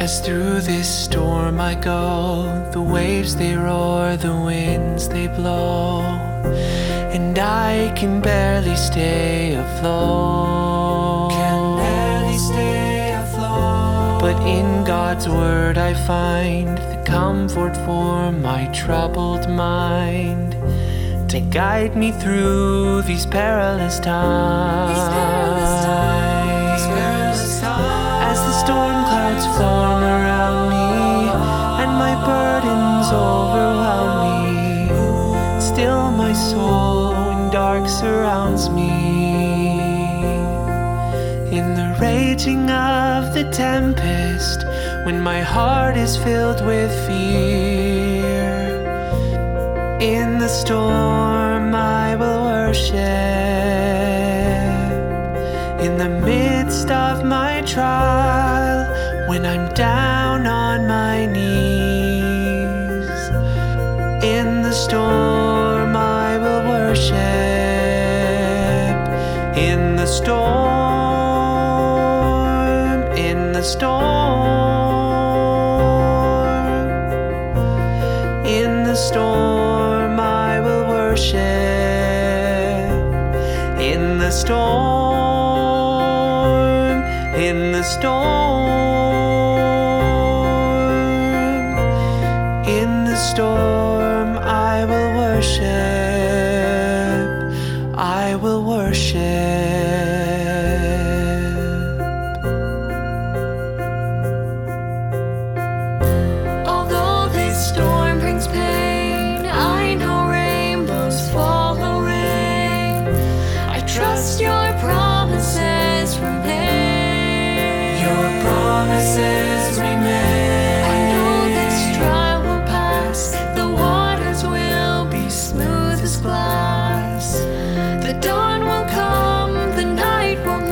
As through this storm I go, the waves they roar, the winds they blow, and I can barely stay afloat. But in God's word I find the comfort for my troubled mind, to guide me through these perilous times. As the storm clouds form around me and my burdens overwhelm me, still my soul when dark surrounds me. In the raging of the tempest, when my heart is filled with fear, in the storm I will worship. In the midst of my trial, when I'm down on my knees, in the storm I will worship. In the storm, in the storm, in the storm I will worship. In the storm, in the storm, in the storm I will worship. I will worship. Although this storm brings pain, I know rainbows follow rain. I trust your promises remain. Your promises remain. I know this trial will pass, the waters will be smooth as glass. The dawn will come, the night won't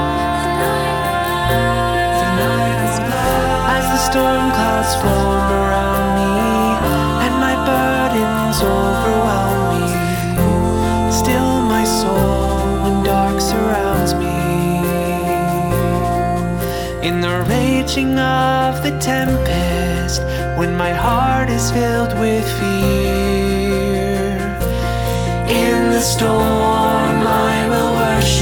last. As the storm clouds form around me and my burdens overwhelm me, still my soul when dark surrounds me. In the raging of the tempest, when my heart is filled with fear, in the storm I will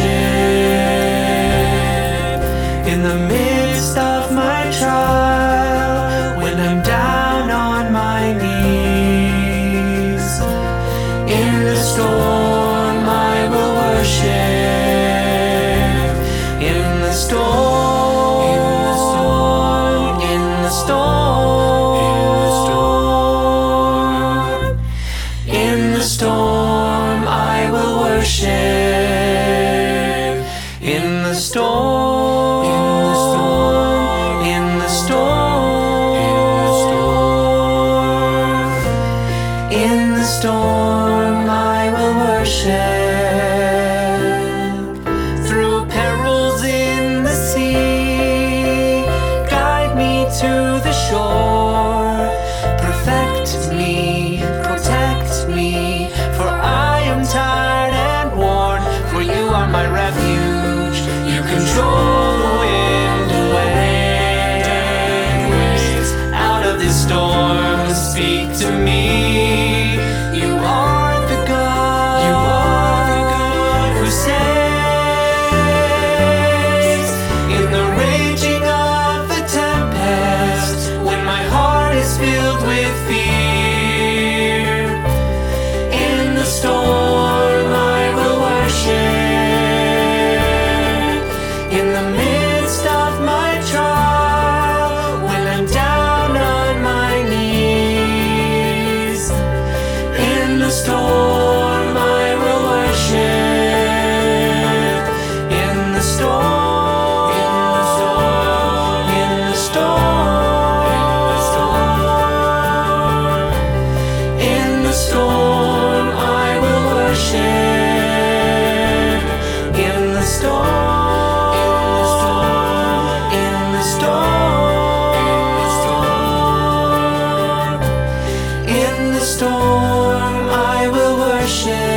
worship. In the midst of my trial, when I'm down on my knees, in the storm I will worship. In the storm, in the storm, in the storm I will worship. In the storm, in the storm, in the storm, in the storm I will worship. Through perils in the sea, guide me to the shore. Perfect me, protect me, for I am tired and worn. For you are my refuge, you control the wind and waves. Out of this storm, speak to me. You are the God who saves. In the raging of the tempest, when my heart is filled with fear, in the storm I will worship. In the midst of my trial, when I'm down on my knees, in the storm I will worship. In the storm, in the storm, in the storm, in the storm I will worship. In the storm, in the storm, in the storm I will worship.